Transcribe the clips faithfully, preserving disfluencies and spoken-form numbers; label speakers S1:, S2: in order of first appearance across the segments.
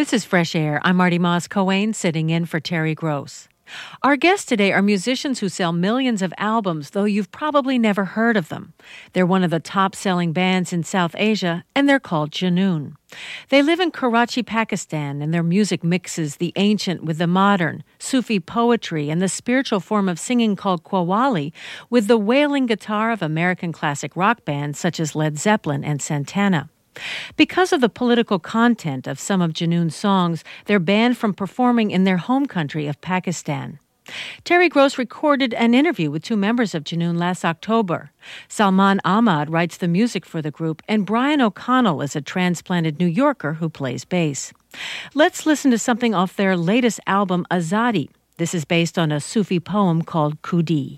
S1: This is Fresh Air. I'm Marty Moss-Coane, sitting in for Terry Gross. Our guests today are musicians who sell millions of albums, though you've probably never heard of them. They're one of the top-selling bands in South Asia, and they're called Junoon. They live in Karachi, Pakistan, and their music mixes the ancient with the modern, Sufi poetry, and the spiritual form of singing called qawwali with the wailing guitar of American classic rock bands such as Led Zeppelin and Santana. Because of the political content of some of Junoon's songs, they're banned from performing in their home country of Pakistan. Terry Gross recorded an interview with two members of Junoon last October. Salman Ahmad writes the music for the group, and Brian O'Connell is a transplanted New Yorker who plays bass. Let's listen to something off their latest album, Azadi. This is based on a Sufi poem called Khudi.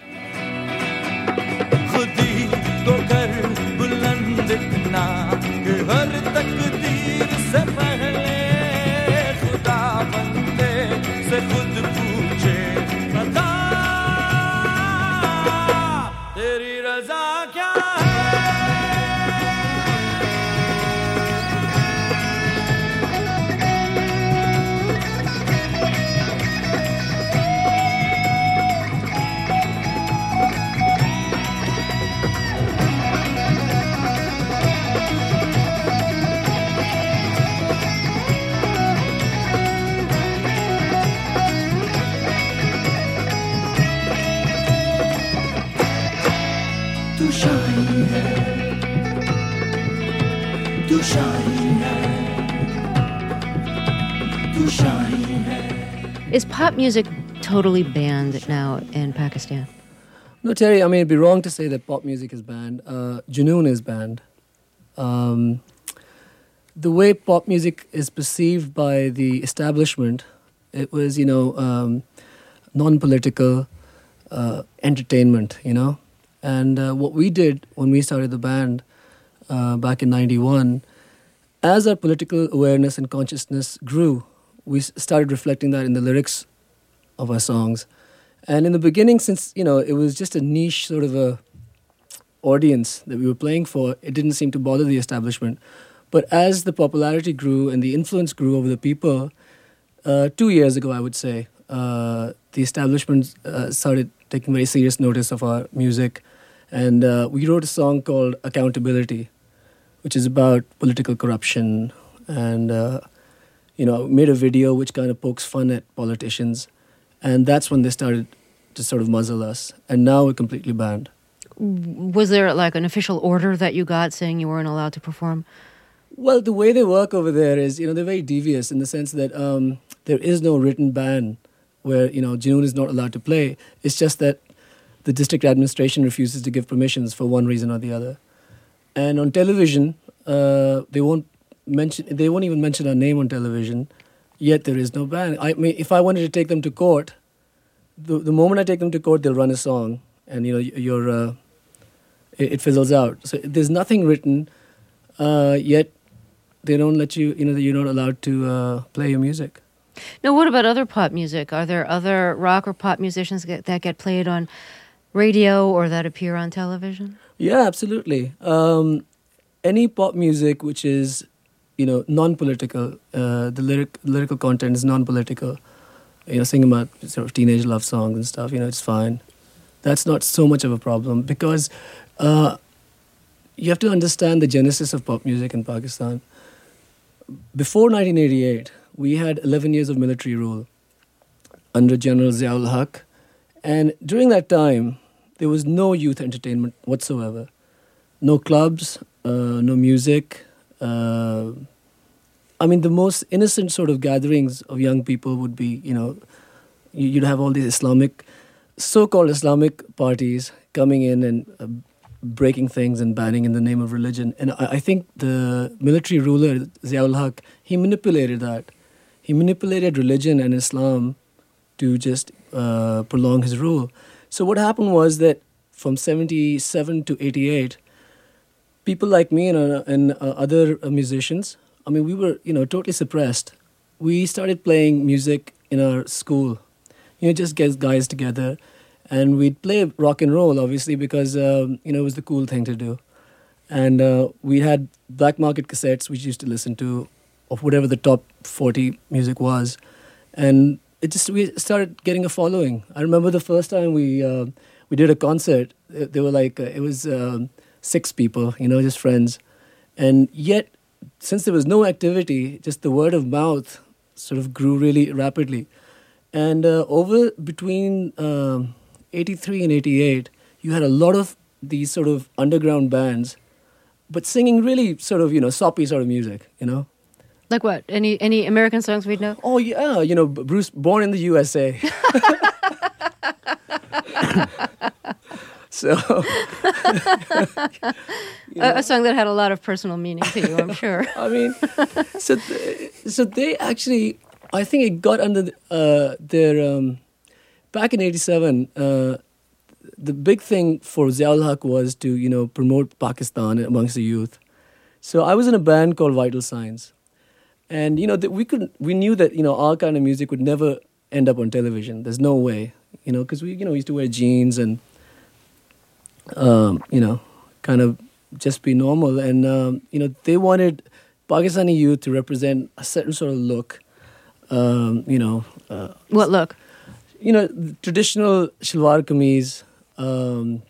S2: हर तकदीर से पहले खुदा बंदे से खुद पूछे बता तेरी रज़ा क्या
S3: Is pop music totally banned now in Pakistan?
S4: No, Terry, I mean, it'd be wrong to say that pop music is banned. Uh, Junoon is banned. Um, the way pop music is perceived by the establishment, it was, you know, um, non-political uh, entertainment, you know. And uh, what we did when we started the band uh, back in ninety-one, as our political awareness and consciousness grew, we started reflecting that in the lyrics of our songs. And in the beginning, since, you know, it was just a niche sort of a audience that we were playing for, it didn't seem to bother the establishment. But as the popularity grew and the influence grew over the people, uh, two years ago, I would say, uh, the establishment uh, started taking very serious notice of our music. And uh, we wrote a song called Accountability, which is about political corruption, and, uh, you know, made a video which kind of pokes fun at politicians. And that's when they started to sort of muzzle us. And now we're completely banned.
S3: Was there like an official order that you got saying you weren't allowed to perform?
S4: Well, the way they work over there is, you know, they're very devious in the sense that um, there is no written ban where, you know, Junoon is not allowed to play. It's just that the district administration refuses to give permissions for one reason or the other. And on television, uh, they won't mention, they won't even mention our name on television, yet there is no ban. I mean, if I wanted to take them to court, the, the moment I take them to court, they'll run a song, and, you know, you're, uh, it, it fizzles out. So there's nothing written, uh, yet they don't let you, you know, you're not allowed to uh, play your music.
S3: Now, what about other pop music? Are there other rock or pop musicians get, that get played on radio or that appear on television?
S4: Yeah, absolutely. Um, any pop music which is, you know, non-political, uh, the lyric lyrical content is non-political, you know, singing about sort of teenage love songs and stuff, you know, it's fine. That's not so much of a problem because uh, you have to understand the genesis of pop music in Pakistan. Before nineteen eighty-eight, we had eleven years of military rule under General Zia-ul Haq. And during that time, there was no youth entertainment whatsoever. No clubs, uh, no music. Uh, I mean, the most innocent sort of gatherings of young people would be, you know, you'd have all these Islamic, so-called Islamic parties coming in and uh, breaking things and banning in the name of religion. And I, I think the military ruler, Zia-ul Haq, he manipulated that. He manipulated religion and Islam to just uh, prolong his rule. So what happened was that from seventy-seven to eighty-eight, people like me and, uh, and uh, other uh, musicians, I mean, we were, you know, totally suppressed. We started playing music in our school, you know, just get guys together, and we'd play rock and roll, obviously, because, um, you know, it was the cool thing to do. And uh, we had black market cassettes, which we used to listen to of whatever the top forty music was, and it just we started getting a following. I remember the first time we uh, we did a concert. They were like uh, it was um, six people, you know, just friends, and yet since there was no activity, just the word of mouth sort of grew really rapidly, and uh, over between um, eighty-three and eighty-eight, you had a lot of these sort of underground bands, but singing really sort of, you know, soppy sort of music, you know.
S3: Like what? Any any American songs we'd know?
S4: Oh yeah, you know, Bruce, Born in the U S A. So,
S3: you know. a, a song that had a lot of personal meaning to you, I'm sure.
S4: I mean, so th- so they actually, I think it got under the, uh, their um, back in eighty-seven. Uh, the big thing for Ziaul Haq was to, you know, promote Pakistan amongst the youth. So I was in a band called Vital Signs. And, you know, that we could, we knew that, you know, our kind of music would never end up on television. There's no way, you know, because we, you know, we used to wear jeans and, um, you know, kind of just be normal. And, um, you know, they wanted Pakistani youth to represent a certain sort of look, um, you know. Uh,
S3: what look?
S4: You know, traditional shalwar kameez, um,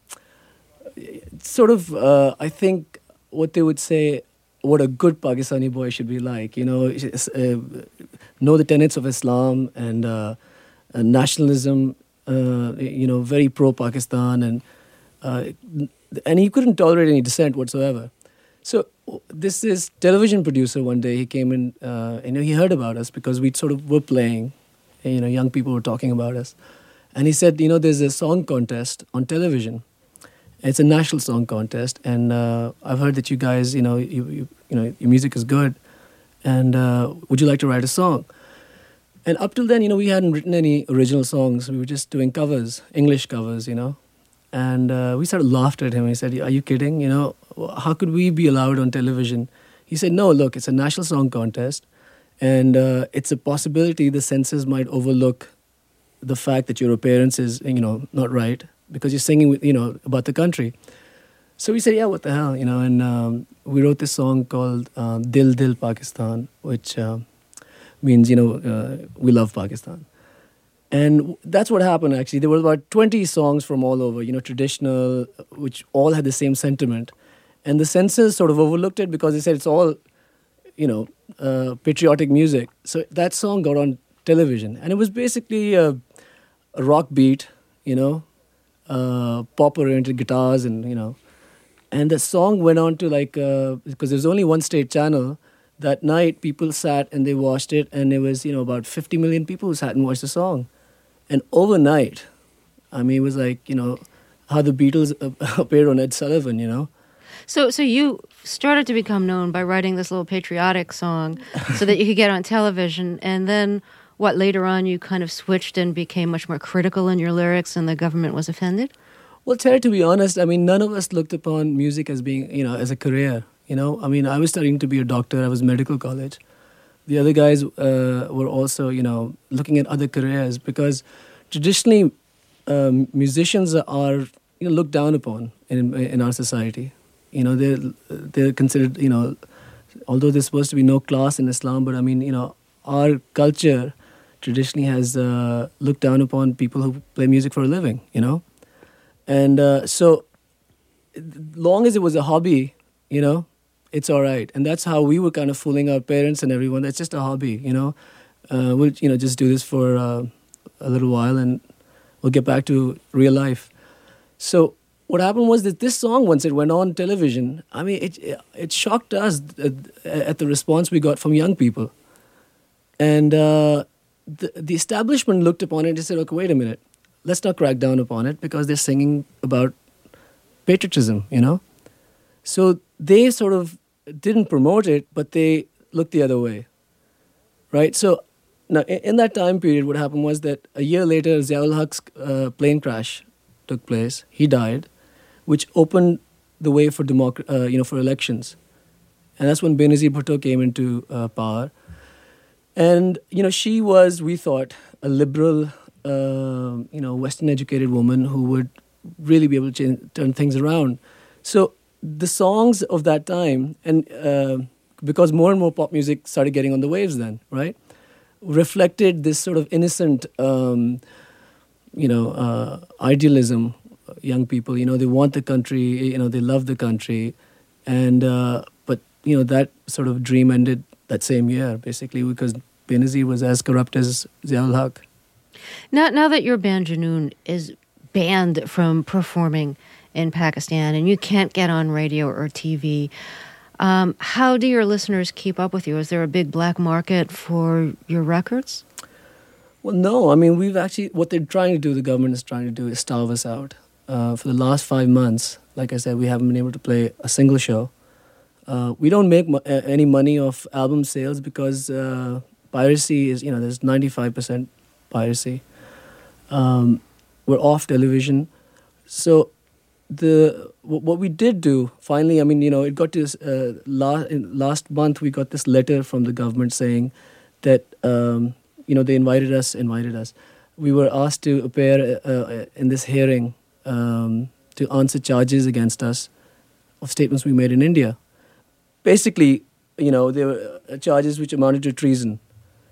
S4: sort of, uh, I think what they would say, what a good Pakistani boy should be like, you know, uh, know the tenets of Islam and uh, uh, nationalism, uh, you know, very pro-Pakistan, and uh, and he couldn't tolerate any dissent whatsoever. So this is television producer one day, he came in, uh, you know, he heard about us because we sort of were playing, and, you know, young people were talking about us. And he said, you know, there's a song contest on television. It's a national song contest, and uh, I've heard that you guys, you know, you, you, you know, your music is good, and uh, would you like to write a song? And up till then, you know, we hadn't written any original songs. We were just doing covers, English covers, you know. And uh, we sort of laughed at him. He said, "Are you kidding? You know, how could we be allowed on television?" He said, "No, look, it's a national song contest, and uh, it's a possibility the censors might overlook the fact that your appearance is, you know, not right, because you're singing, with, you know, about the country." So we said, yeah, what the hell, you know, and um, we wrote this song called uh, Dil Dil Pakistan, which uh, means, you know, uh, we love Pakistan. And that's what happened, actually. There were about twenty songs from all over, you know, traditional, which all had the same sentiment. And the censors sort of overlooked it because they said it's all, you know, uh, patriotic music. So that song got on television. And it was basically a, a rock beat, you know, uh, pop-oriented guitars and, you know. And the song went on to like, uh, because there was only one state channel, that night people sat and they watched it, and there was, you know, about fifty million people who sat and watched the song. And overnight, I mean, it was like, you know, how the Beatles appeared on Ed Sullivan, you know.
S3: So so you started to become known by writing this little patriotic song so that you could get on television, and then what, later on you kind of switched and became much more critical in your lyrics and the government was offended?
S4: Well, Terry, to be honest, I mean, none of us looked upon music as being, you know, as a career, you know. I mean, I was studying to be a doctor. I was medical college. The other guys uh, were also, you know, looking at other careers because traditionally um, musicians are, you know, looked down upon in in our society. You know, they're, they're considered, you know, although there's supposed to be no class in Islam, but I mean, you know, our culture traditionally has uh, looked down upon people who play music for a living, you know. And uh, so long as it was a hobby, you know, it's all right. And that's how we were kind of fooling our parents and everyone. That's just a hobby, you know. Uh, we'll, you know, just do this for uh, a little while and we'll get back to real life. So what happened was that this song, once it went on television, I mean, it it shocked us at the response we got from young people. And uh, the, the establishment looked upon it and said, okay, wait a minute. Let's not crack down upon it because they're singing about patriotism, you know. So they sort of didn't promote it, but they looked the other way, right? So now in that time period, what happened was that a year later, Ziaul Haq's uh, plane crash took place. He died, which opened the way for democ- uh, you know, for elections, and that's when Benazir Bhutto came into uh, power. And you know, she was, we thought, a liberal, uh, you know, Western-educated woman who would really be able to change, turn things around. So the songs of that time, and uh, because more and more pop music started getting on the waves then, right? Reflected this sort of innocent, um, you know, uh, idealism. Young people, you know, they want the country, you know, they love the country, and uh, but you know that sort of dream ended that same year, basically, because Benazir was as corrupt as Ziaul Haq.
S3: Now, now that your band Junoon is banned from performing in Pakistan and you can't get on radio or T V, um, how do your listeners keep up with you? Is there a big black market for your records?
S4: Well, no. I mean, we've actually, what they're trying to do, the government is trying to do, is starve us out. Uh, for the last five months, like I said, we haven't been able to play a single show. Uh, we don't make mo- any money off album sales because uh, piracy is, you know, there's ninety-five percent piracy. Um, we're off television. So the w- what we did do, finally, I mean, you know, it got to this, uh, last, in last month we got this letter from the government saying that, um, you know, they invited us, invited us. We were asked to appear uh, in this hearing um, to answer charges against us of statements we made in India. Basically, you know, there were charges which amounted to treason.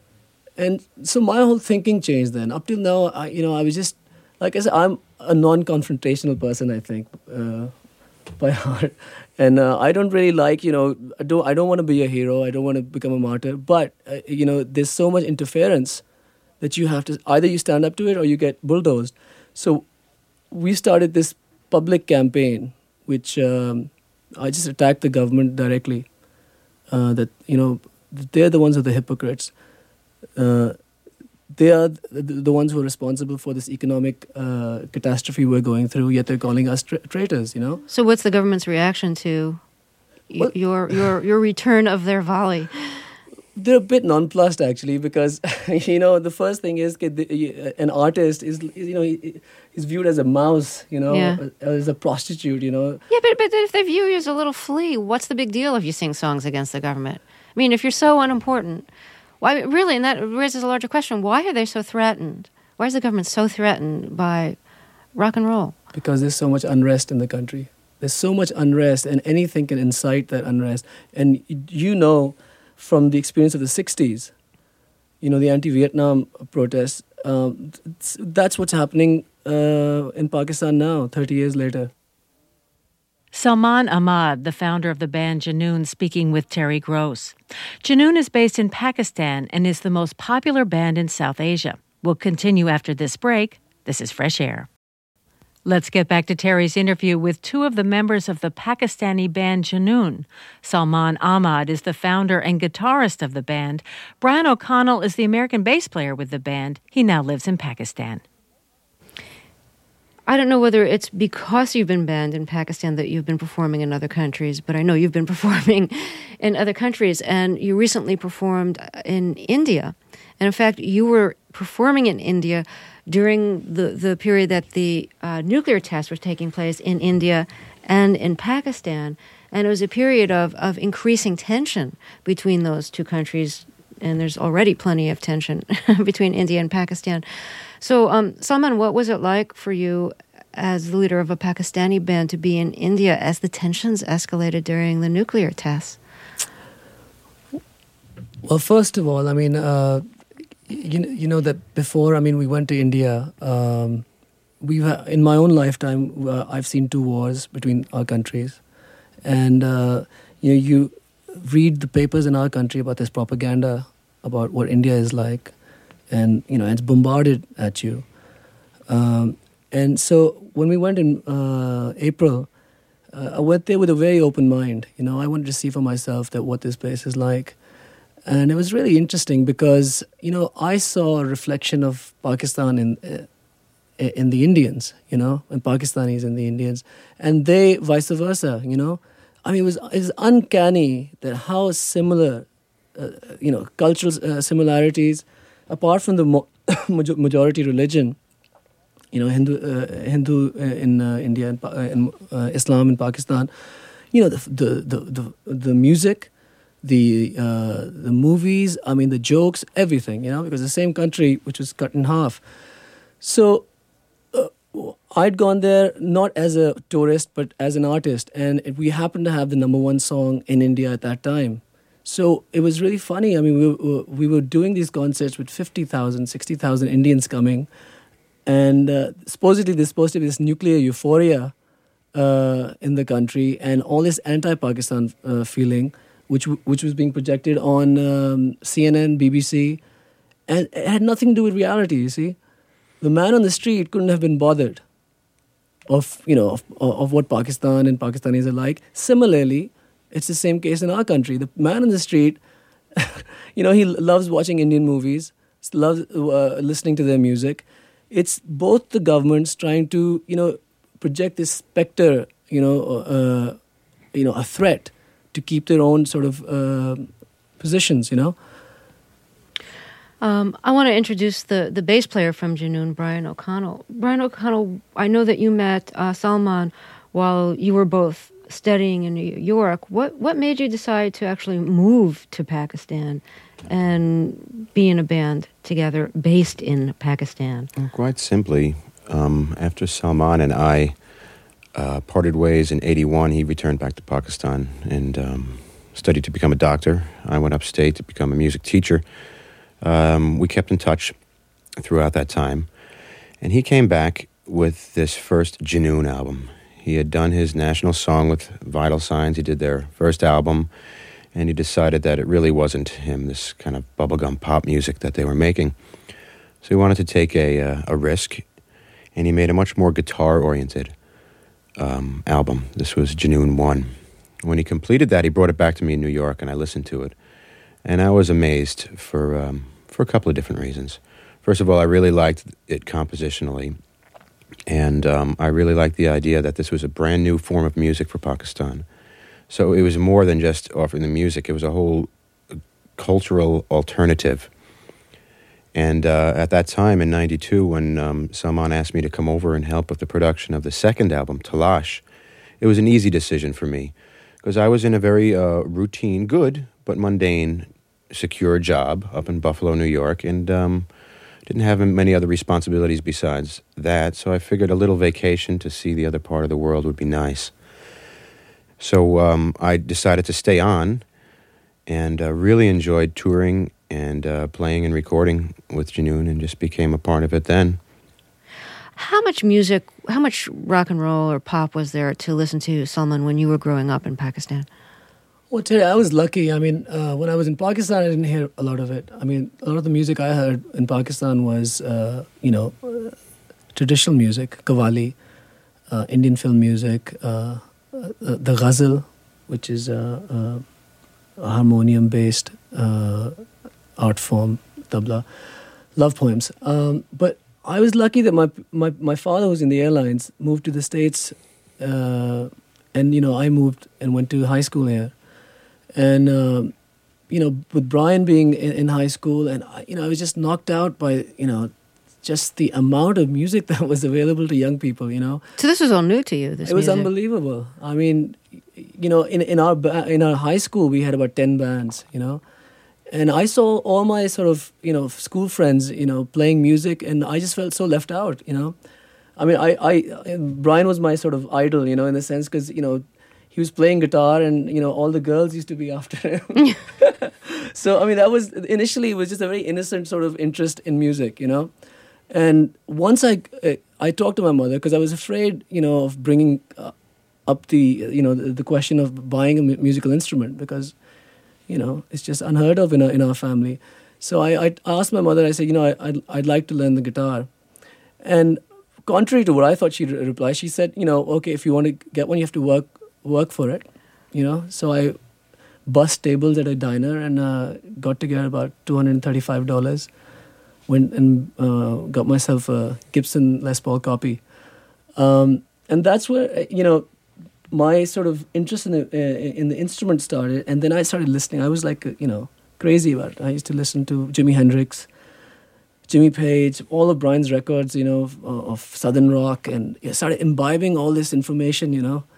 S4: And so my whole thinking changed then. Up till now, I, you know, I was just, like I said, I'm a non-confrontational person, I think, uh, by heart. And uh, I don't really like, you know, I don't, I don't want to be a hero. I don't want to become a martyr. But, uh, you know, there's so much interference that you have to, either you stand up to it or you get bulldozed. So we started this public campaign, which um, I just attacked the government directly. Uh, that, you know, they're the ones who are the hypocrites. Uh, they are the, the ones who are responsible for this economic uh, catastrophe we're going through, yet they're calling us tra- traitors, you know?
S3: So what's the government's reaction to y-
S4: Well,
S3: your, your, your return of their volley?
S4: They're a bit nonplussed, actually, because, you know, the first thing is that the, an artist is, you know, he, he's viewed as a mouse, you know,
S3: Yeah.
S4: as a prostitute, you know?
S3: Yeah, but, but if they view you as a little flea, what's the big deal if you sing songs against the government? I mean, if you're so unimportant, why really, and that raises a larger question, why are they so threatened? Why is the government so threatened by rock and roll?
S4: Because there's so much unrest in the country. There's so much unrest, and anything can incite that unrest. And you know, from the experience of the sixties, you know, the anti-Vietnam protests, um, that's what's happening uh, in Pakistan now, thirty years later.
S1: Salman Ahmad, the founder of the band Junoon, speaking with Terry Gross. Junoon is based in Pakistan and is the most popular band in South Asia. We'll continue after this break. This is Fresh Air. Let's get back to Terry's interview with two of the members of the Pakistani band Junoon. Salman Ahmad is the founder and guitarist of the band. Brian O'Connell is the American bass player with the band. He now lives in Pakistan.
S3: I don't know whether it's because you've been banned in Pakistan that you've been performing in other countries, but I know you've been performing in other countries, and you recently performed in India. And in fact, you were performing in India during the, the period that the uh, nuclear tests were taking place in India and in Pakistan. And it was a period of, of increasing tension between those two countries, and there's already plenty of tension between India and Pakistan. So, um, Salman, what was it like for you as the leader of a Pakistani band to be in India as the tensions escalated during the nuclear tests?
S4: Well, first of all, I mean, uh, you, you know that before, I mean, we went to India. Um, we've uh, in my own lifetime, uh, I've seen two wars between our countries. And, uh, you know, you read the papers in our country about this propaganda about what India is like. And, you know, it's bombarded at you. Um, and so when we went in uh, April, uh, I went there with a very open mind. You know, I wanted to see for myself that what this place is like. And it was really interesting because, you know, I saw a reflection of Pakistan in uh, in the Indians, you know, and Pakistanis in the Indians. And they, vice versa, you know. I mean, it was, it was uncanny that how similar, uh, you know, cultural uh, similarities, apart from the mo- majority religion, you know, Hindu, uh, Hindu uh, in uh, India and, uh, and uh, Islam in Pakistan, you know, the the the the, the music, the uh, the movies, I mean, the jokes, everything, you know, because the same country which was cut in half. So uh, I'd gone there not as a tourist but as an artist, and we happened to have the number one song in India at that time. So it was really funny. I mean, we were, we were doing these concerts with fifty thousand, sixty thousand Indians coming. And uh, supposedly there's supposed to be this nuclear euphoria uh, in the country and all this anti-Pakistan uh, feeling, which w- which was being projected on um, C N N, B B C. And it had nothing to do with reality, you see. The man on the street couldn't have been bothered of, you know, of, of what Pakistan and Pakistanis are like. Similarly, it's the same case in our country. The man on the street, you know, he loves watching Indian movies, loves uh, listening to their music. It's both the governments trying to, you know, project this specter, you know, uh, you know, a threat to keep their own sort of uh, positions, you know.
S3: Um, I want to introduce the, the bass player from Junoon, Brian O'Connell. Brian O'Connell, I know that you met uh, Salman while you were both studying in New York. What what made you decide to actually move to Pakistan and be in a band together based in Pakistan?
S5: Well, quite simply, um, after Salman and I uh, parted ways in eighty-one, he returned back to Pakistan and um, studied to become a doctor. I went upstate to become a music teacher. Um, we kept in touch throughout that time. And he came back with this first Junoon album. He had done his national song with Vital Signs. He did their first album. And he decided that it really wasn't him, this kind of bubblegum pop music that they were making. So he wanted to take a, uh, a risk. And he made a much more guitar-oriented um, album. This was Junoon one. When he completed that, he brought it back to me in New York, and I listened to it. And I was amazed for um, for a couple of different reasons. First of all, I really liked it compositionally. And um, I really liked the idea that this was a brand new form of music for Pakistan. So it was more than just offering the music. It was a whole cultural alternative. And uh, at that time, in ninety-two, when um, Salman asked me to come over and help with the production of the second album, Talash, it was an easy decision for me. Because I was in a very uh, routine, good, but mundane, secure job up in Buffalo, New York, and um, didn't have many other responsibilities besides that, so I figured a little vacation to see the other part of the world would be nice. So um, I decided to stay on, and uh, really enjoyed touring and uh, playing and recording with Junoon, and just became a part of it then.
S3: How much music, how much rock and roll or pop was there to listen to, Salman, when you were growing up in Pakistan?
S4: Well, Terry, I was lucky. I mean, uh, when I was in Pakistan, I didn't hear a lot of it. I mean, a lot of the music I heard in Pakistan was, uh, you know, uh, traditional music, Qawwali, uh, Indian film music, uh, uh, the ghazal, which is uh, uh, a harmonium-based uh, art form, tabla, love poems. Um, but I was lucky that my, my, my father, who's in the airlines, moved to the States, uh, and, you know, I moved and went to high school here. And, uh, you know, with Brian being in, in high school, and, you know, I was just knocked out by, you know, just the amount of music that was available to young people, you know.
S3: So this was all new to you, this
S4: It was
S3: music.
S4: unbelievable. I mean, you know, in, in, our ba- in our high school, we had about ten bands, you know. And I saw all my sort of, you know, school friends, you know, playing music, and I just felt so left out, you know. I mean, I, I Brian was my sort of idol, you know, in the sense, because, you know, he was playing guitar, and, you know, all the girls used to be after him. So, I mean, that was, initially, it was just a very innocent sort of interest in music, you know. And once I, I talked to my mother, because I was afraid, you know, of bringing uh, up the, you know, the, the question of buying a mu- musical instrument, because, you know, it's just unheard of in our, in our family. So I, I asked my mother, I said, you know, I, I'd, I'd like to learn the guitar. And contrary to what I thought she'd reply, she said, you know, okay, if you want to get one, you have to work work for it, you know. So I bussed tables at a diner and uh, got together about two hundred thirty-five dollars, went and uh, got myself a Gibson Les Paul copy. Um, and that's where, you know, my sort of interest in the, uh, in the instrument started. And then I started listening. I was like, you know, crazy about it. I used to listen to Jimi Hendrix, Jimmy Page, all of Brian's records, you know, of, of Southern rock, and I started imbibing all this information, you know.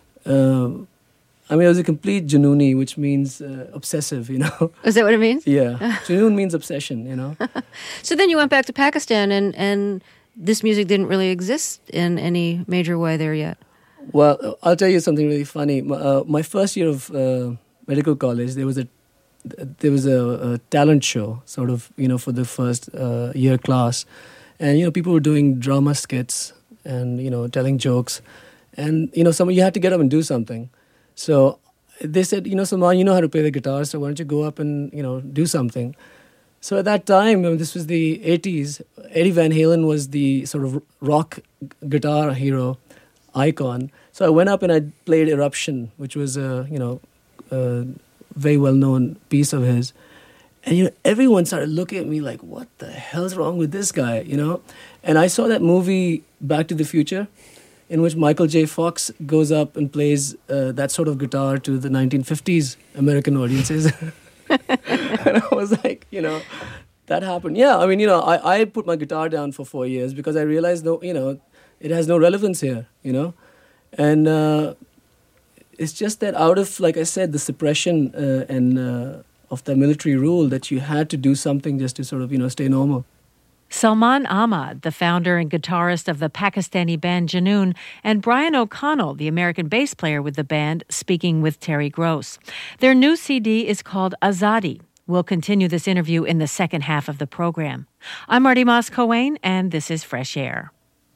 S4: Um, I mean, I was a complete Junooni, which means uh, obsessive, you know.
S3: Is that what it means?
S4: Yeah. Junoon means obsession, you know.
S3: So then you went back to Pakistan, and, and this music didn't really exist in any major way there yet.
S4: Well, I'll tell you something really funny. My, uh, my first year of uh, medical college, there was a th- there was a, a talent show, sort of, you know, for the first uh, year class. And, you know, people were doing drama skits and, you know, telling jokes. And, you know, some you had to get up and do something. So they said, you know, Salman, you know how to play the guitar, so why don't you go up and, you know, do something. So at that time, I mean, this was the eighties, Eddie Van Halen was the sort of rock guitar hero icon. So I went up and I played Eruption, which was a, you know, a very well-known piece of his. And, you know, everyone started looking at me like, what the hell's wrong with this guy, you know? And I saw that movie, Back to the Future, in which Michael J. Fox goes up and plays uh, that sort of guitar to the nineteen fifties American audiences. And I was like, you know, that happened. Yeah, I mean, you know, I, I put my guitar down for four years because I realized, no, you know, it has no relevance here, you know? And uh, it's just that out of, like I said, the suppression uh, and uh, of the military rule, that you had to do something just to sort of, you know, stay normal.
S1: Salman Ahmad, the founder and guitarist of the Pakistani band Junoon, and Brian O'Connell, the American bass player with the band, speaking with Terry Gross. Their new C D is called Azadi. We'll continue this interview in the second half of the program. I'm Marty Moss-Coane, and this is Fresh Air.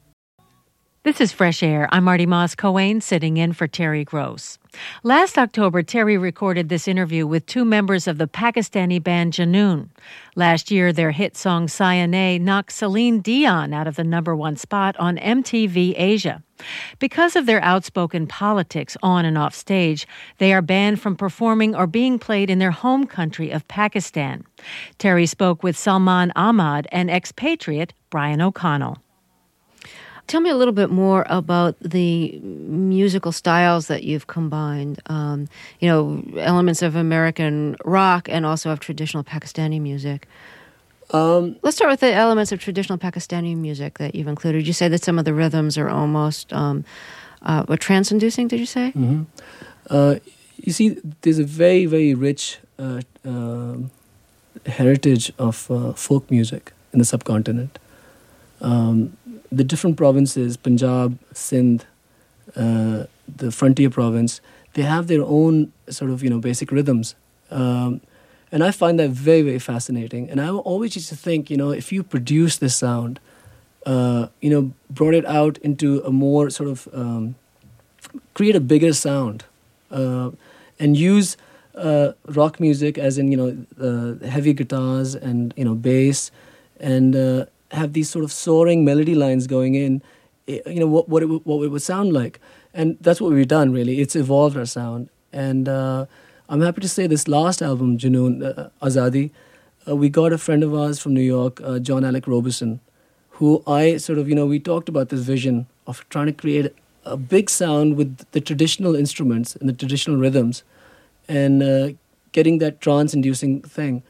S1: This is Fresh Air. I'm Marty Moss-Coane, sitting in for Terry Gross. Last October, Terry recorded this interview with two members of the Pakistani band Junoon. Last year, their hit song Sayane knocked Celine Dion out of the number one spot on M T V Asia. Because of their outspoken politics on and off stage, they are banned from performing or being played in their home country of Pakistan. Terry spoke with Salman Ahmad and expatriate Brian O'Connell.
S3: Tell me a little bit more about the musical styles that you've combined. Um, you know, elements of American rock and also of traditional Pakistani music.
S4: Um,
S3: Let's start with the elements of traditional Pakistani music that you've included. You say that some of the rhythms are almost um, uh, what, trance-inducing, did you say?
S4: Mm-hmm. Uh, you see, there's a very, very rich uh, uh, heritage of uh, folk music in the subcontinent. Um, the different provinces, Punjab, Sindh, uh, the frontier province, they have their own sort of, you know, basic rhythms. Um, and I find that very, very fascinating. And I always used to think, you know, if you produce this sound, uh, you know, brought it out into a more sort of, um, create a bigger sound, uh, and use uh, rock music as in, you know, uh, heavy guitars and, you know, bass, and uh, have these sort of soaring melody lines going in, you know, what what it, what it would sound like. And that's what we've done, really. It's evolved our sound. And uh, I'm happy to say this last album, Junoon, uh, Azadi, uh, we got a friend of ours from New York, uh, John Alec Robeson, who I sort of, you know, we talked about this vision of trying to create a big sound with the traditional instruments and the traditional rhythms and uh, getting that trance-inducing thing.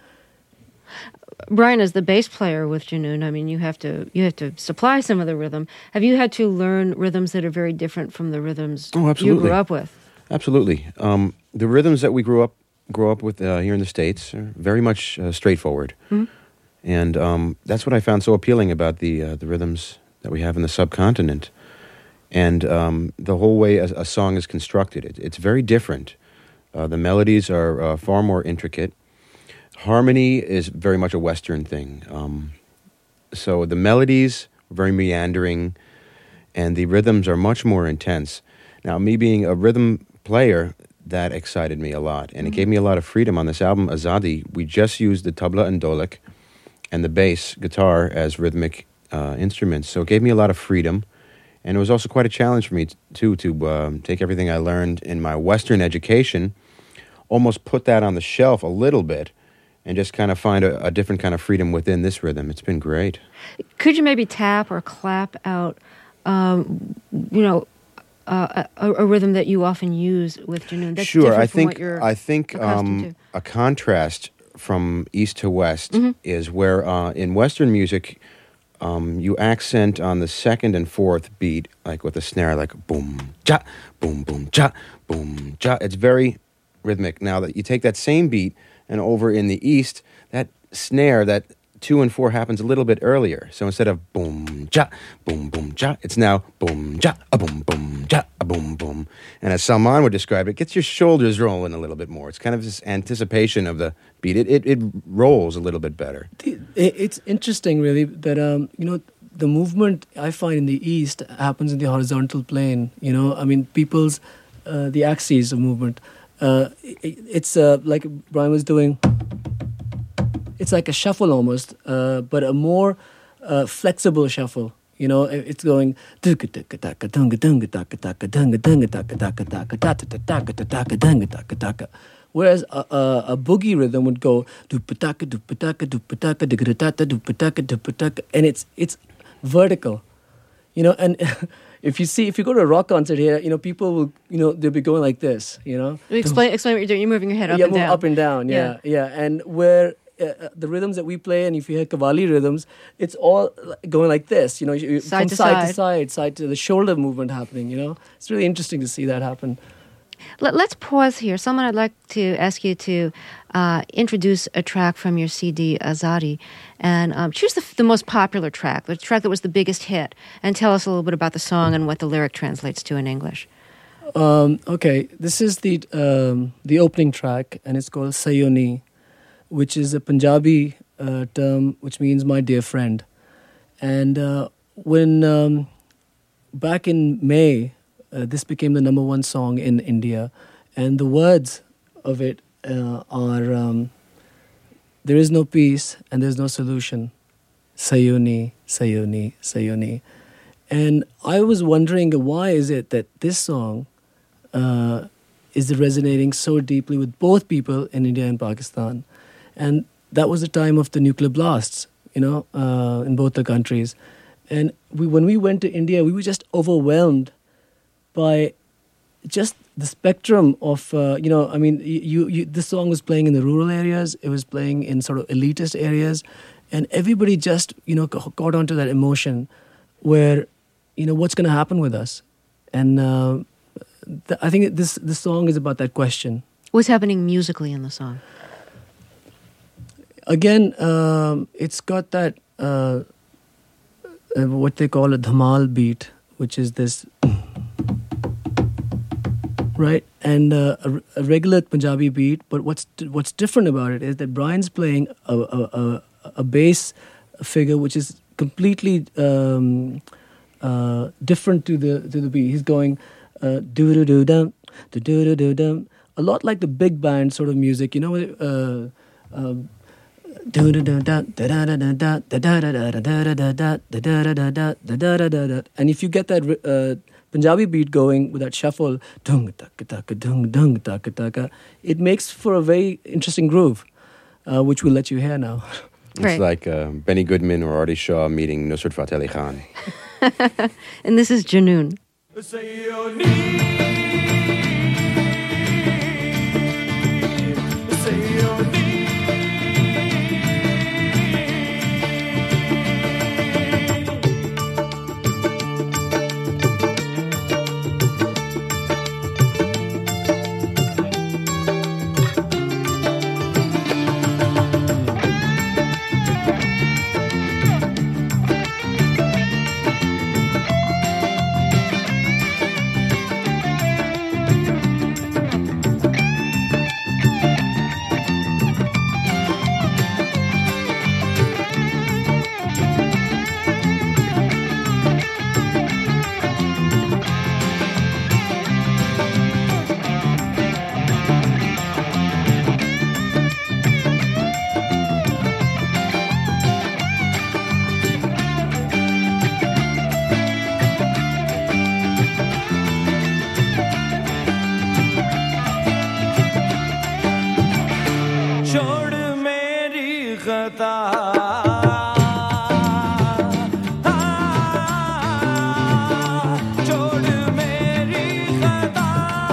S3: Brian, as the bass player with Junoon, I mean, you have to you have to supply some of the rhythm. Have you had to learn rhythms that are very different from the rhythms
S5: oh, absolutely.
S3: you grew up with?
S5: Absolutely. Um, the rhythms that we grew up grew up with uh, here in the States are very much uh, straightforward, mm-hmm. and um, that's what I found so appealing about the uh, the rhythms that we have in the subcontinent, and um, the whole way a, a song is constructed. It, it's very different. Uh, the melodies are uh, far more intricate. Harmony is very much a Western thing. Um, so the melodies are very meandering, and the rhythms are much more intense. Now, me being a rhythm player, that excited me a lot, and mm-hmm. it gave me a lot of freedom on this album, Azadi. We just used the tabla and dolak and the bass guitar as rhythmic uh, instruments, so it gave me a lot of freedom, and it was also quite a challenge for me, t- too, to uh, take everything I learned in my Western education, almost put that on the shelf a little bit, and just kind of find a, a different kind of freedom within this rhythm. It's been great.
S3: Could you maybe tap or clap out, um, you know, uh, a, a rhythm that you often use with Junoon? That's
S5: sure,
S3: different
S5: I
S3: from
S5: think
S3: what you're
S5: I think
S3: accustomed
S5: um,
S3: to.
S5: a contrast from east to west
S3: Mm-hmm.
S5: is where uh, in Western music um, you accent on the second and fourth beat, like with a snare, like boom ja, boom boom ja, boom ja. It's very rhythmic. Now that you take that same beat. And over in the East, that snare, that two and four happens a little bit earlier. So instead of boom, ja, boom, boom, ja, it's now boom, ja, a boom, boom, ja, a boom, boom. And as Salman would describe it, it gets your shoulders rolling a little bit more. It's kind of this anticipation of the beat. It it, it rolls a little bit better.
S4: It's interesting, really, that, um, you know, the movement I find in the East happens in the horizontal plane. You know, I mean, people's, uh, the axes of movement. Uh, it, it's uh, like Brian was doing. It's like a shuffle almost, uh, but a more uh, flexible shuffle. You know, it's going. Whereas a, a, a boogie rhythm would go, and it's it's vertical. You know, and if you see, if you go to a rock concert here, you know, people will, you know, they'll be going like this. You know,
S3: explain explain what you're doing. You're moving your head up
S4: yeah,
S3: and
S4: move
S3: down.
S4: up and down. Yeah, yeah, yeah. And where uh, the rhythms that we play, and if you hear Qawwali rhythms, it's all going like this. You know, you,
S3: side
S4: from
S3: to
S4: side,
S3: side
S4: to side, side to the shoulder movement happening. You know, it's really interesting to see that happen.
S3: Let, let's pause here. Someone I'd like to ask you to uh, introduce a track from your C D, Azadi, and um, choose the, the most popular track, the track that was the biggest hit, and tell us a little bit about the song and what the lyric translates to in English.
S4: Um, okay, this is the um, the opening track, and it's called Sayoni, which is a Punjabi uh, term which means my dear friend. And uh, when um, back in May, uh, this became the number one song in India, and the words of it uh, are um, there is no peace and there's no solution. Sayoni, Sayoni, Sayoni. And I was wondering, why is it that this song uh, is resonating so deeply with both people in India and Pakistan? And that was the time of the nuclear blasts, you know, uh, in both the countries. And we, when we went to India, we were just overwhelmed by just the spectrum of, uh, you know, I mean, you, you, this song was playing in the rural areas, it was playing in sort of elitist areas, and everybody just, you know, caught onto that emotion where, you know, what's going to happen with us? And uh, th- I think this this song is about that question.
S3: What's happening musically in the song?
S4: Again, um, it's got that, uh, uh, what they call a dhamal beat, which is this, right? And uh, a, a regular Punjabi beat, but what's what's different about it is that Brian's playing a, a, a, a bass figure which is completely um, uh, different to the to the beat. He's going uh, do do do dum, do do do do dum, a lot like the big band sort of music, you know. Uh, uh, and if you get that uh, Punjabi beat going with that shuffle, it makes for a very interesting groove, uh, which we'll let you hear now.
S5: It's
S3: Right.
S5: like uh, Benny Goodman or Artie Shaw meeting Nusrat Fateh Ali Khan.
S3: And this is Junoon.
S2: छोड़ मेरी खता छोड़ मेरी खता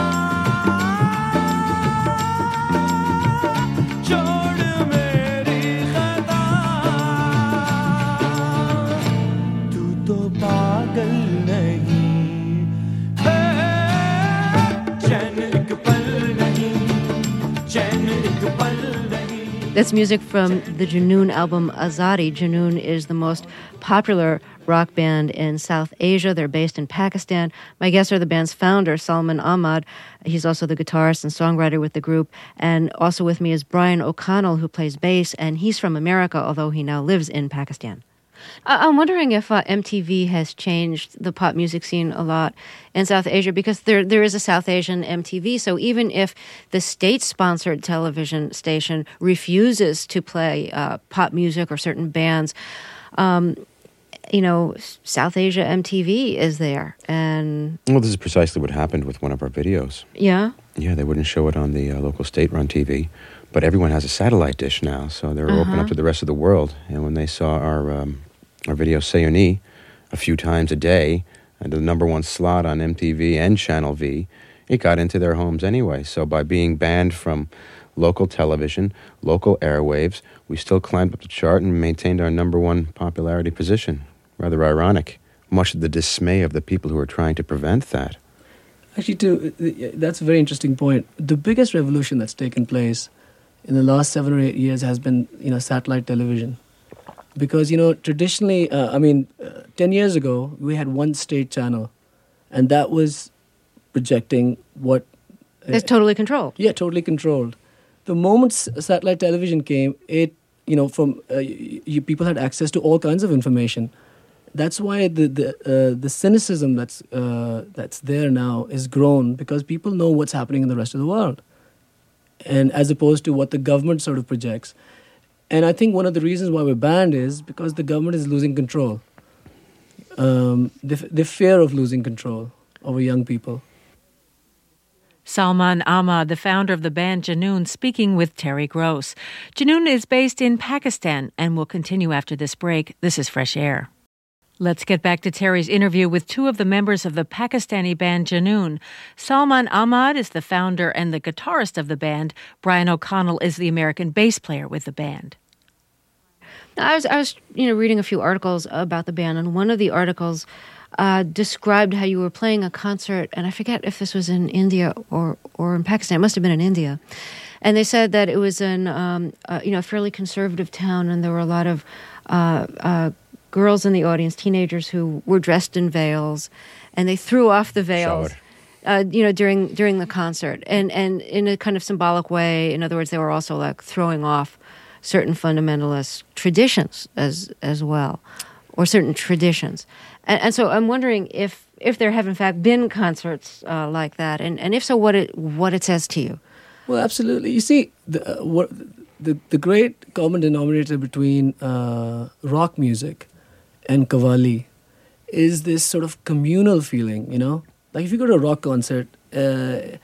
S2: छोड़ मेरी खता तू तो पागल नहीं है चैन एक पल नहीं चैन एक पल नहीं
S3: That's music from the Junoon album Azadi. Junoon is the most popular rock band in South Asia. They're based in Pakistan. My guests are the band's founder, Salman Ahmad. He's also the guitarist and songwriter with the group. And also with me is Brian O'Connell, who plays bass, and he's from America, although he now lives in Pakistan. I'm wondering if uh, M T V has changed the pop music scene a lot in South Asia, because there there is a South Asian M T V. So even if the state-sponsored television station refuses to play uh, pop music or certain bands, um, you know, South Asia M T V is there. And
S5: Well, this is precisely what happened with one of our videos.
S3: yeah,
S5: Yeah, they wouldn't show it on the uh, local state-run T V, but everyone has a satellite dish now, so they're
S3: Uh-huh.
S5: open up to the rest of the world. And when they saw our um, our video Sayoni a few times a day, and the number one slot on M T V and Channel V, it got into their homes anyway. So by being banned from local television, local airwaves, we still climbed up the chart and maintained our number one popularity position. Rather ironic, much to the dismay of the people who are trying to prevent that.
S4: Actually, too, that's a very interesting point. The biggest revolution that's taken place in the last seven or eight years has been, you know, satellite television. Because, you know, traditionally, uh, I mean, uh, ten years ago, we had one state channel, and that was projecting what... Uh,
S3: it's totally controlled.
S4: Yeah, totally controlled. The moment s- satellite television came, it, you know, from uh, you, people had access to all kinds of information. That's why the the uh, the cynicism that's uh, that's there now is grown, because people know what's happening in the rest of the world, and as opposed to what the government sort of projects. And I think one of the reasons why we're banned is because the government is losing control. Um, the, the fear of losing control over young people.
S1: Salman Ahmad, the founder of the band Junoon, speaking with Terry Gross. Junoon is based in Pakistan and will continue after this break. This is Fresh Air. Let's get back to Terry's interview with two of the members of the Pakistani band Junoon. Salman Ahmad is the founder and the guitarist of the band. Brian O'Connell is the American bass player with the band.
S3: I was, I was, you know, reading a few articles about the band, and one of the articles uh, described how you were playing a concert, and I forget if this was in India or, or in Pakistan. It must have been in India. And they said that it was in, um, uh, you know, a fairly conservative town, and there were a lot of uh, uh, girls in the audience, teenagers who were dressed in veils, and they threw off the veils. Uh, you know, during during the concert, and and in a kind of symbolic way. In other words, they were also like throwing off certain fundamentalist traditions as as well, or certain traditions. And, and so I'm wondering if if there have in fact been concerts uh, like that, and, and if so, what it what it says to you.
S4: Well, absolutely. You see, the uh, what the the great common denominator between uh, rock music and Qawwali is this sort of communal feeling. You know, like if you go to a rock concert, uh,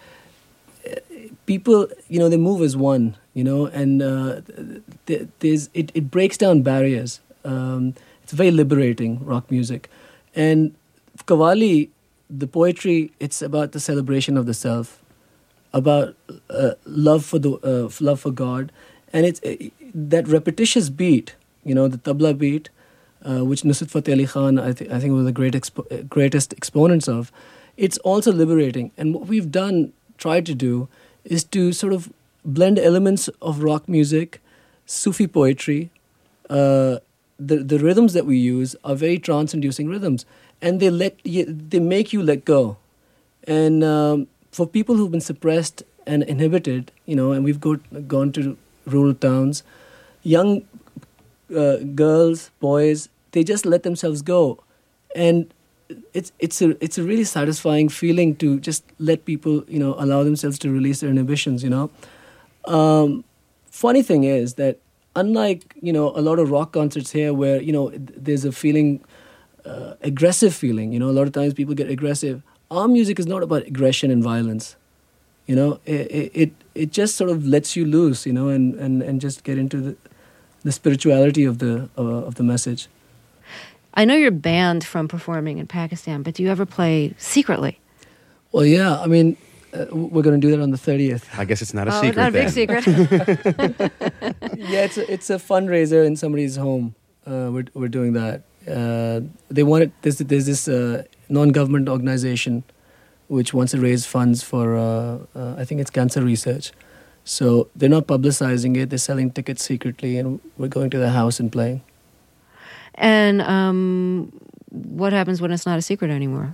S4: people, you know, they move as one. You know, and uh, th- there's it, it breaks down barriers. Um, it's very liberating, rock music. And Qawwali, the poetry, it's about the celebration of the self, about uh, love for the uh, love for God, and it's uh, that repetitious beat, you know, the tabla beat, uh, which Nusrat Fateh Ali Khan, I, th- I think, was the great expo- greatest exponents of. It's also liberating, and what we've done, tried to do, is to sort of blend elements of rock music, Sufi poetry. Uh, the the rhythms that we use are very trance-inducing rhythms, and they let you, they make you let go. And um, for people who've been suppressed and inhibited, you know, and we've go, gone to rural towns, young uh, girls, boys, they just let themselves go, and it's it's a it's a really satisfying feeling to just let people, you know, allow themselves to release their inhibitions, you know. Um, funny thing is that unlike, you know, a lot of rock concerts here where, you know, there's a feeling, uh, aggressive feeling, you know, a lot of times people get aggressive. Our music is not about aggression and violence, you know. It it, it just sort of lets you loose, you know, and, and, and just get into the, the spirituality of the uh, of the message.
S3: I know you're banned from performing in Pakistan, but do you ever play secretly?
S4: Well, yeah, I mean, uh, we're going to do that on the thirtieth.
S5: I guess it's not a
S3: Oh,
S5: secret
S3: not a big
S5: then.
S3: secret.
S4: Yeah, it's a, it's a fundraiser in somebody's home. Uh, we're we're doing that. Uh, they wanted there's there's this uh, non-government organization which wants to raise funds for uh, uh, I think it's cancer research, So they're not publicizing it. They're selling tickets secretly, and we're going to their house and playing.
S3: And um, what happens when it's not a secret anymore?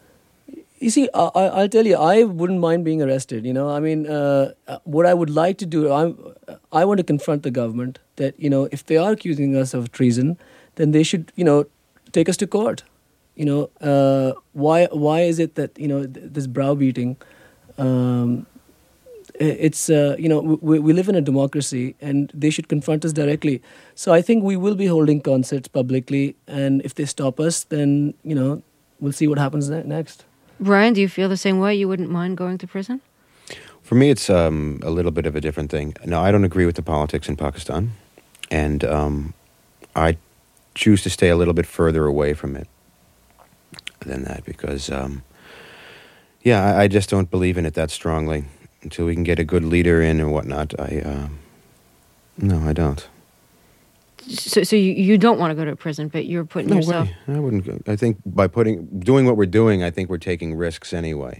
S4: You see, I, I- I'll tell you, I wouldn't mind being arrested. You know, I mean, uh, what I would like to do, I, I want to confront the government that, you know, if they are accusing us of treason, then they should, you know, take us to court. You know, uh, why why is it that, you know, th- this browbeating, um, i- it's, uh, you know, we, we live in a democracy and they should confront us directly. So I think we will be holding concerts publicly, and if they stop us, then, you know, we'll see what happens ne- next.
S3: Brian, do you feel the same way? You wouldn't mind going to prison?
S5: For me, it's um, a little bit of a different thing. No, I don't agree with the politics in Pakistan, and um, I choose to stay a little bit further away from it than that because, um, yeah, I, I just don't believe in it that strongly. Until we can get a good leader in and whatnot, I uh, no, I don't.
S3: So, so you, you don't want to go to prison, but you're putting
S5: No
S3: yourself...
S5: way. I wouldn't. Go. I think by putting doing what we're doing, I think we're taking risks anyway.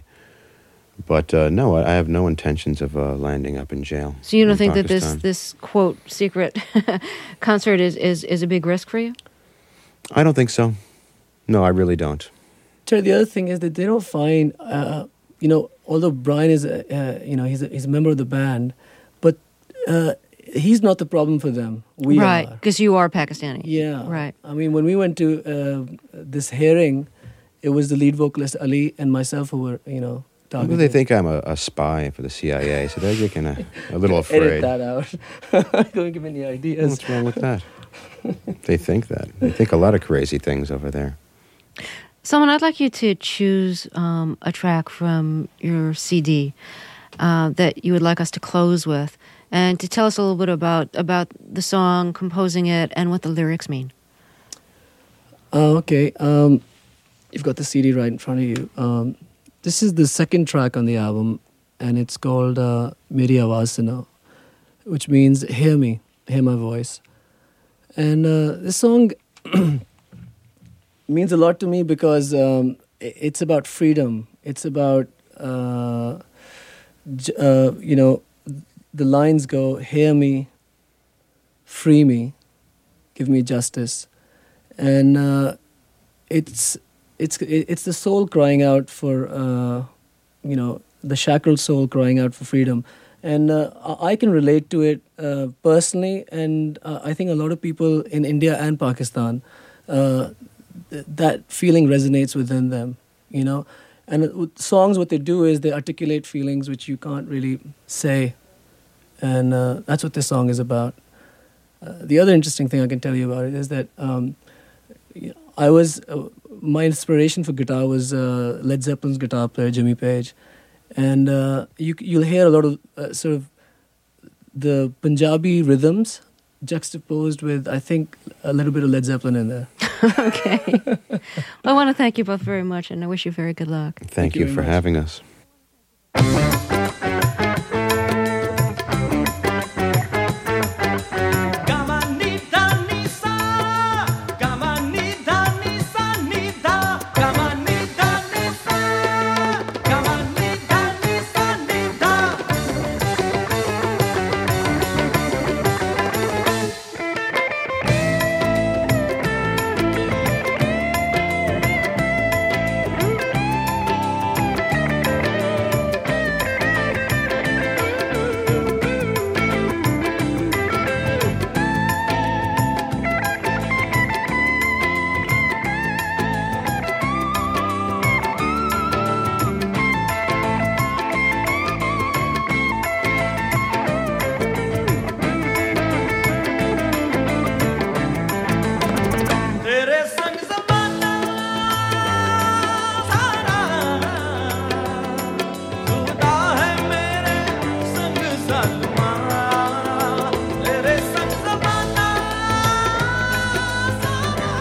S5: But uh, no, I I have no intentions of uh, landing up in jail.
S3: So you don't
S5: in
S3: think that this,
S5: Pakistan.
S3: this quote, secret concert is, is, is a big risk for you?
S5: I don't think so. No, I really don't.
S4: Terry, the other thing is that they don't find, uh, you know, although Brian is, a, uh, you know, he's a, he's a member of the band, but uh, he's not the problem for them. We
S3: right,
S4: are.
S3: because you are Pakistani.
S4: Yeah.
S3: Right.
S4: I mean, when we went to uh, this hearing, it was the lead vocalist Ali and myself who were, you know, talking.
S5: Maybe they think I'm a, a spy for the C I A, so they're getting a, a little
S4: Edit
S5: afraid.
S4: that out. Don't give me any ideas.
S5: What's wrong with that? They think that. They think a lot of crazy things over there.
S3: Salman, I'd like you to choose um, a track from your C D uh, that you would like us to close with, and to tell us a little bit about, about the song, composing it, and what the lyrics mean.
S4: Uh, okay. Um, you've got the C D right in front of you. Um, this is the second track on the album, and it's called uh, Meri Awaaz Suno, which means hear me, hear my voice. And uh, this song means a lot to me because um, i- it's about freedom. It's about, uh, j- uh, you know, the lines go, hear me, free me, give me justice. And uh, it's it's it's the soul crying out for uh, you know, the shackled soul crying out for freedom, and uh, I I can relate to it uh, personally, and uh, I think a lot of people in India and Pakistan, uh, th- that feeling resonates within them, you know. And uh, with songs, what they do is they articulate feelings which you can't really say, and uh, that's what this song is about. Uh, the other interesting thing I can tell you about it is that. Um, I was uh, my inspiration for guitar was uh, Led Zeppelin's guitar player Jimmy Page, and uh, you you'll hear a lot of uh, sort of the Punjabi rhythms juxtaposed with, I think, a little bit of Led Zeppelin in there.
S3: Okay. Well, I want to thank you both very much, and I wish you very good luck.
S5: Thank,
S4: Thank you
S5: you
S4: very
S5: for
S4: much.
S5: having us.
S2: Gama ni da ni sa, gama ni da ni sa ni da, gama ni da ni sa, gama ni da ni sa ni da. तेरे संग ज़माना सारा खुदा है मेरे संग सलमान तेरे संग ज़माना सारा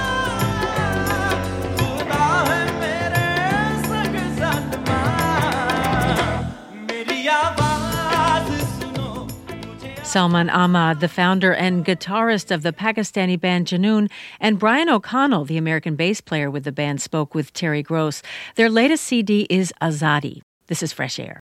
S2: खुदा है मेरे संग सलमान मेरी आवाज़ सुनो मुझे
S1: Salman Ahmad, the founder and guitarist of the Pakistani band Junoon, and Brian O'Connell, the American bass player with the band, spoke with Terry Gross. Their latest C D is Azadi. This is Fresh Air.